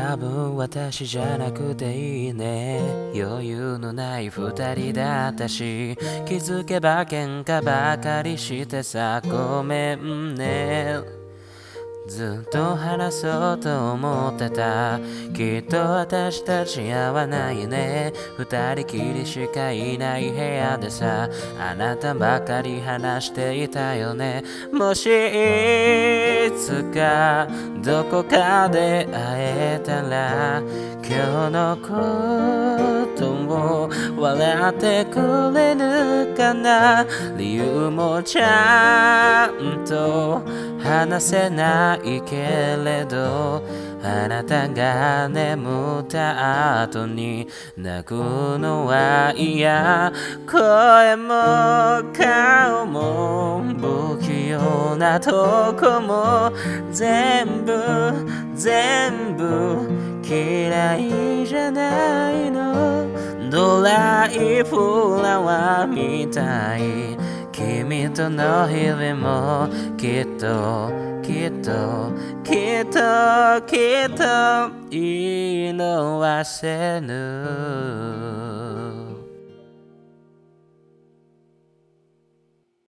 多分私じゃなくていいね。余裕のない二人だったし、気づけば喧嘩ばかりしてさ、ごめんね。ずっと話そうと思ってた。きっと私たち合わないね。二人きりしかいない部屋でさ、あなたばかり話していたよね。もしいつかどこかで会えたら、今日のことを笑ってくれるかな。理由もちゃんと話せないけれど、あなたが眠った後に泣くのは嫌。声も顔も不器用なとこも全部嫌いじゃないの。ドライフラワーみたい。君との日々もきっと色褪せぬ。